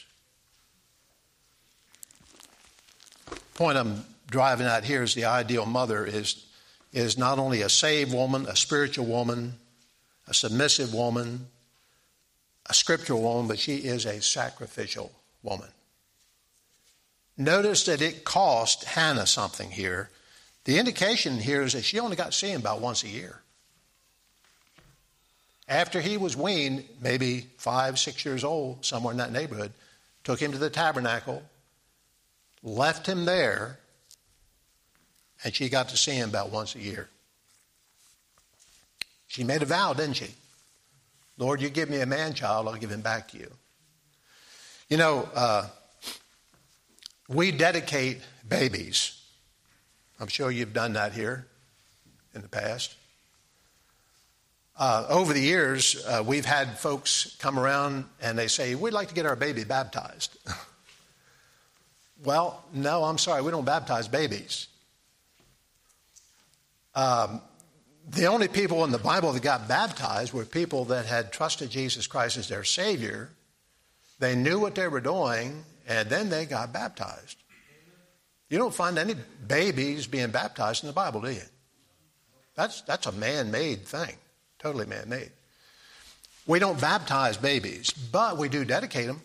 Point I'm driving at here is the ideal mother is, is not only a saved woman, a spiritual woman, a submissive woman, a scriptural woman, but she is a sacrificial woman. Notice that it cost Hannah something here. The indication here is that she only got to see him about once a year. After he was weaned, maybe five, six years old, somewhere in that neighborhood, took him to the tabernacle, left him there, and she got to see him about once a year. She made a vow, didn't she? Lord, you give me a man-child, I'll give him back to you. You know, uh, we dedicate babies. I'm sure you've done that here in the past. Uh, over the years, uh, we've had folks come around and they say, we'd like to get our baby baptized. Well, no, I'm sorry, we don't baptize babies. Um, the only people in the Bible that got baptized were people that had trusted Jesus Christ as their Savior. They knew what they were doing, and then they got baptized. You don't find any babies being baptized in the Bible, do you? That's, that's a man-made thing. Totally man-made. We don't baptize babies, but we do dedicate them.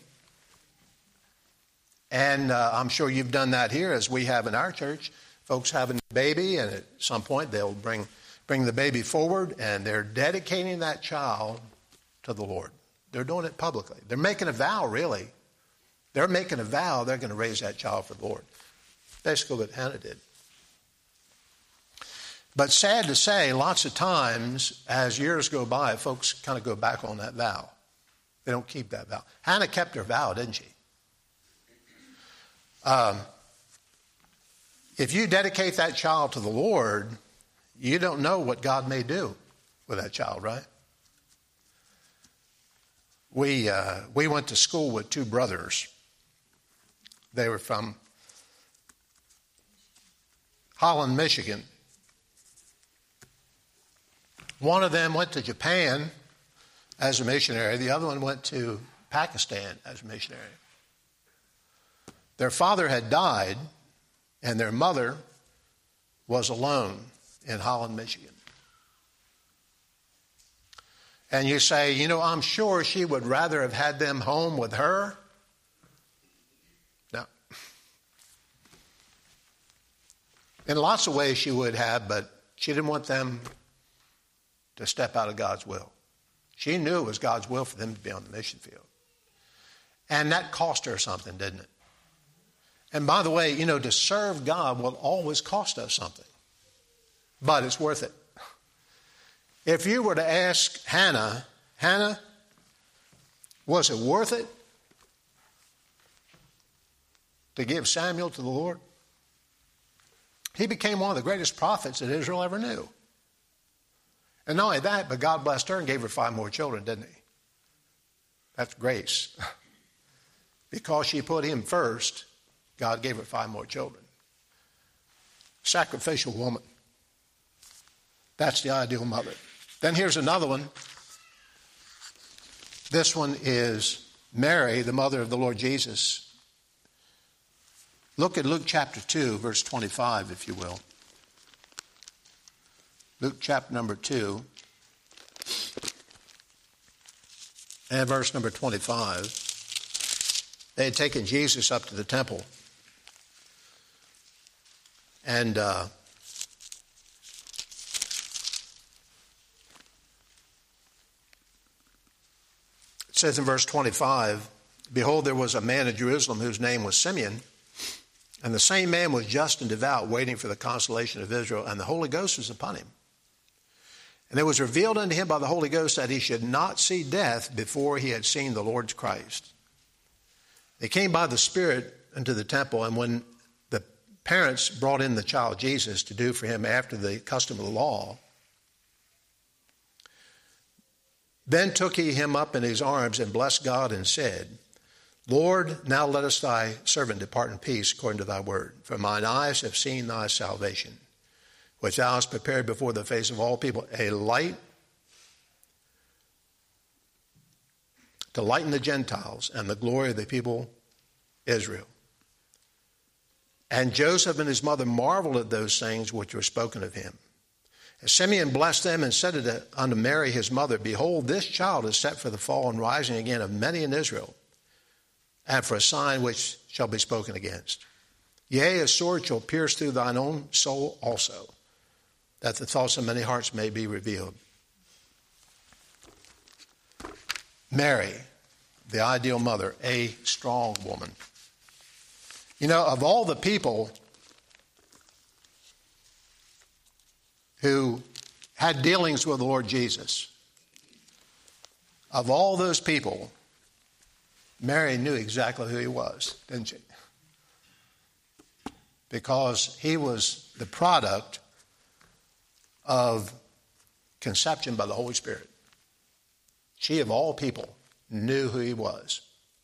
And uh, I'm sure you've done that here, as we have in our church. Folks having a baby, and at some point they'll bring bring the baby forward, and they're dedicating that child to the Lord. They're doing it publicly. They're making a vow, really. They're making a vow they're going to raise that child for the Lord. Basically what Hannah did. But sad to say, lots of times, as years go by, folks kind of go back on that vow. They don't keep that vow. Hannah kept her vow, didn't she? Um, if you dedicate that child to the Lord, you don't know what God may do with that child, right? We, uh, we went to school with two brothers. They were from Holland, Michigan. One of them went to Japan as a missionary. The other one went to Pakistan as a missionary. Their father had died, and their mother was alone in Holland, Michigan. And you say, you know, I'm sure she would rather have had them home with her. No. In lots of ways she would have, but she didn't want them to step out of God's will. She knew it was God's will for them to be on the mission field. And that cost her something, didn't it? And by the way, you know, to serve God will always cost us something. But it's worth it. If you were to ask Hannah, Hannah, was it worth it to give Samuel to the Lord? He became one of the greatest prophets that Israel ever knew. And not only that, but God blessed her and gave her five more children, didn't he? That's grace. Because she put him first, God gave her five more children. Sacrificial woman. That's the ideal mother. Then here's another one. This one is Mary, the mother of the Lord Jesus. Look at Luke chapter two, verse twenty-five, if you will. Luke chapter number two, and verse number twenty-five. They had taken Jesus up to the temple. And uh, it says in verse twenty-five, behold, there was a man in Jerusalem whose name was Simeon, and the same man was just and devout, waiting for the consolation of Israel, and the Holy Ghost was upon him. And it was revealed unto him by the Holy Ghost that he should not see death before he had seen the Lord's Christ. They came by the Spirit into the temple, and when the parents brought in the child Jesus to do for him after the custom of the law, then took he him up in his arms and blessed God and said, Lord, now lettest thy servant depart in peace according to thy word. For mine eyes have seen thy salvation, which thou hast prepared before the face of all people, a light to lighten the Gentiles and the glory of the people Israel. And Joseph and his mother marveled at those things which were spoken of him. And Simeon blessed them and said unto Mary his mother, Behold, this child is set for the fall and rising again of many in Israel, and for a sign which shall be spoken against. Yea, a sword shall pierce through thine own soul also, that the thoughts of many hearts may be revealed. Mary, the ideal mother, a strong woman. You know, of all the people who had dealings with the Lord Jesus, of all those people, Mary knew exactly who he was, didn't she? Because he was the product of conception by the Holy Spirit. She, of all people, knew who he was.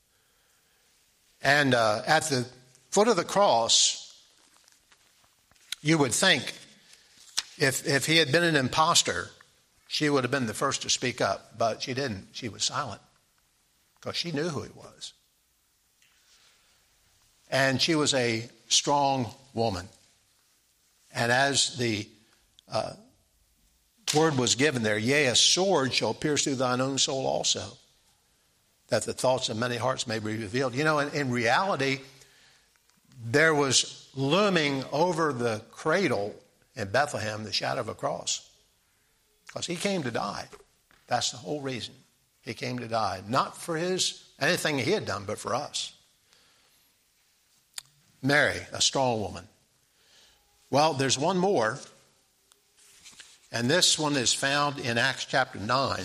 And uh, at the foot of the cross, you would think if, if he had been an imposter, she would have been the first to speak up. But she didn't. She was silent because she knew who he was. And she was a strong woman. And as the uh, word was given there, yea, a sword shall pierce through thine own soul also, that the thoughts of many hearts may be revealed. You know, in, in reality, there was looming over the cradle in Bethlehem the shadow of a cross. Because he came to die. That's the whole reason. He came to die. Not for his anything he had done, but for us. Mary, a strong woman. Well, there's one more. And this one is found in Acts chapter nine.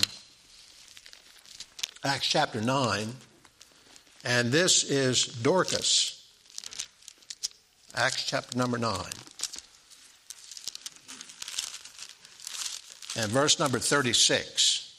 Acts chapter nine. And this is Dorcas. Acts chapter number nine. And verse number thirty-six.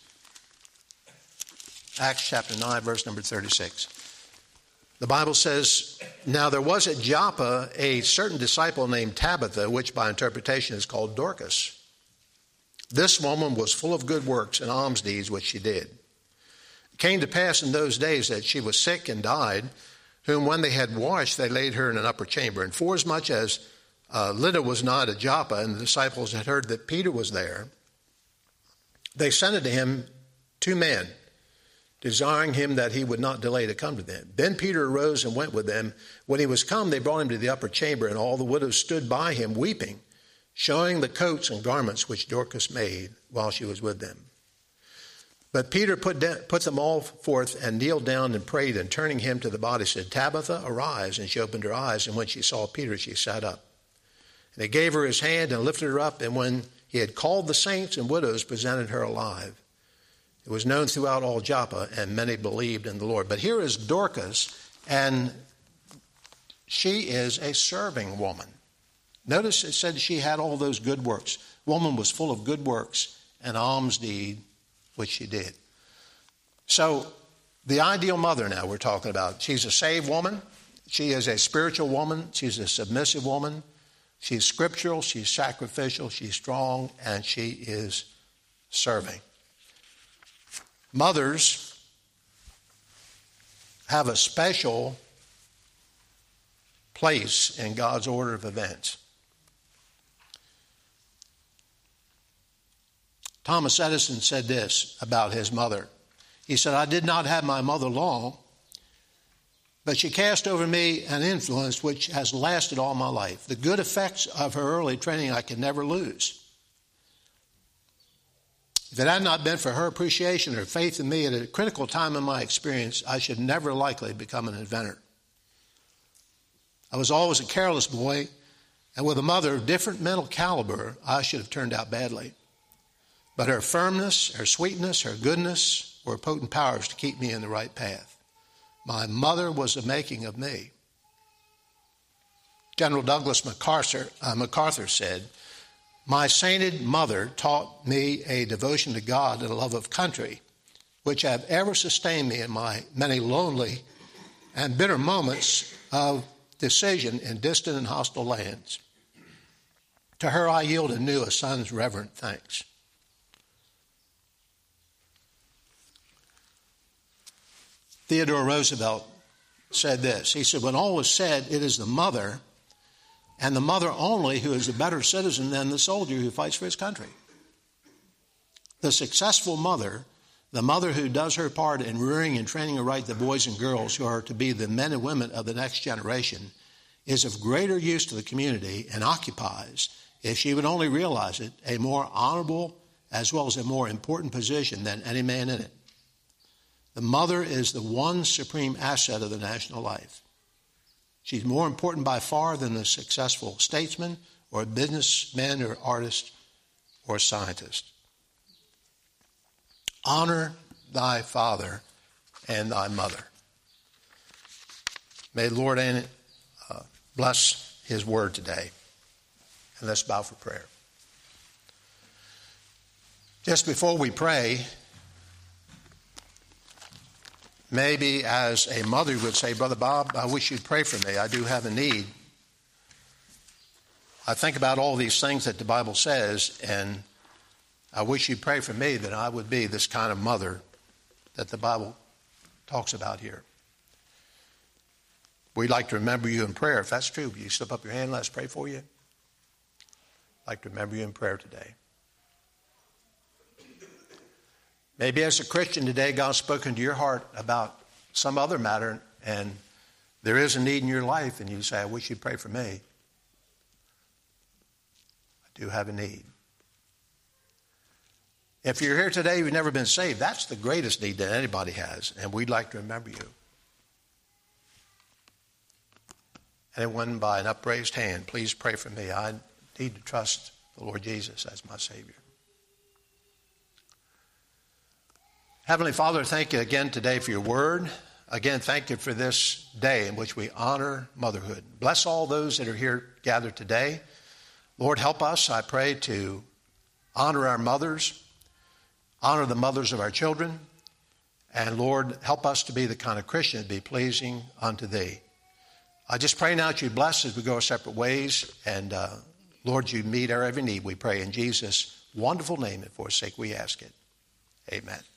Acts chapter nine, verse number thirty-six. The Bible says, Now there was at Joppa a certain disciple named Tabitha, which by interpretation is called Dorcas. This woman was full of good works and alms deeds which she did. It came to pass in those days that she was sick and died, whom when they had washed, they laid her in an upper chamber. And forasmuch as uh, Lydda was not at Joppa, and the disciples had heard that Peter was there, they sent unto him two men, desiring him that he would not delay to come to them. Then Peter arose and went with them. When he was come, they brought him to the upper chamber, and all the widows stood by him, weeping, showing the coats and garments which Dorcas made while she was with them. But Peter put, de- put them all forth and kneeled down and prayed, and turning him to the body said, Tabitha, arise. And she opened her eyes, and when she saw Peter, she sat up. And he gave her his hand and lifted her up, and when he had called the saints and widows, presented her alive. It was known throughout all Joppa, and many believed in the Lord. But here is Dorcas, and she is a serving woman. Notice it said she had all those good works. Woman was full of good works and alms deed, which she did. So the ideal mother now we're talking about. She's a saved woman. She is a spiritual woman. She's a submissive woman. She's scriptural. She's sacrificial. She's strong. And she is serving. Mothers have a special place in God's order of events. Thomas Edison said this about his mother. He said, I did not have my mother long, but she cast over me an influence which has lasted all my life. The good effects of her early training I can never lose. If it had not been for her appreciation, her faith in me at a critical time in my experience, I should never likely become an inventor. I was always a careless boy, and with a mother of different mental caliber, I should have turned out badly. But her firmness, her sweetness, her goodness were potent powers to keep me in the right path. My mother was the making of me. General Douglas MacArthur, uh, MacArthur said, my sainted mother taught me a devotion to God and a love of country, which have ever sustained me in my many lonely and bitter moments of decision in distant and hostile lands. To her I yield anew a son's reverent thanks. Theodore Roosevelt said this. He said, when all is said, it is the mother, and the mother only, who is a better citizen than the soldier who fights for his country. The successful mother, the mother who does her part in rearing and training aright the boys and girls who are to be the men and women of the next generation, is of greater use to the community and occupies, if she would only realize it, a more honorable as well as a more important position than any man in it. The mother is the one supreme asset of the national life. She's more important by far than a successful statesman or a businessman or artist or scientist. Honor thy father and thy mother. May the Lord uh, bless his word today. And let's bow for prayer. Just before we pray, maybe as a mother would say, Brother Bob, I wish you'd pray for me. I do have a need. I think about all these things that the Bible says, and I wish you'd pray for me that I would be this kind of mother that the Bible talks about here. We'd like to remember you in prayer. If that's true, will you slip up your hand? Let's pray for you. I'd like to remember you in prayer today. Maybe as a Christian today, God's spoken to your heart about some other matter, and there is a need in your life, and you say, I wish you'd pray for me. I do have a need. If you're here today, you've never been saved, that's the greatest need that anybody has, and we'd like to remember you. Anyone by an upraised hand, please pray for me. I need to trust the Lord Jesus as my Savior. Heavenly Father, thank you again today for your word. Again, thank you for this day in which we honor motherhood. Bless all those that are here gathered today. Lord, help us, I pray, to honor our mothers, honor the mothers of our children, and Lord, help us to be the kind of Christian to be pleasing unto thee. I just pray now that you bless as we go our separate ways, and uh, Lord, you meet our every need, we pray in Jesus' wonderful name, and for his sake we ask it. Amen.